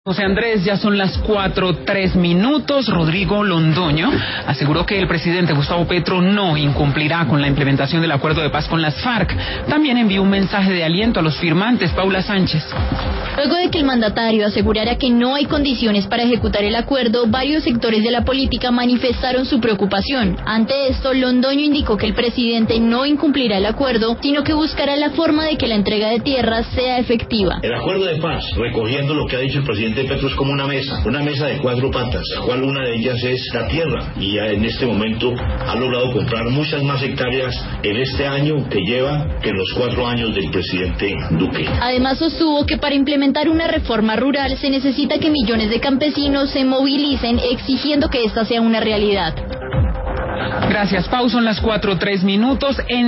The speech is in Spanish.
José Andrés, ya son las 4:03. Rodrigo Londoño aseguró que el presidente Gustavo Petro no incumplirá con la implementación del acuerdo de paz con las FARC. También envió un mensaje de aliento a los firmantes. Paula Sánchez. Luego de que el mandatario asegurara que no hay condiciones para ejecutar el acuerdo, varios sectores de la política manifestaron su preocupación. Ante esto, Londoño indicó que el presidente no incumplirá el acuerdo, sino que buscará la forma de que la entrega de tierras sea efectiva. El acuerdo de paz, recogiendo lo que ha dicho el presidente Petro, es como una mesa de 4 patas, la cual una de ellas es la tierra, y ya en este momento ha logrado comprar muchas más hectáreas en este año que lleva que en los 4 años del presidente Duque. Además sostuvo que para implementar una reforma rural se necesita que millones de campesinos se movilicen exigiendo que esta sea una realidad. Gracias, Pau. Son las 4:03.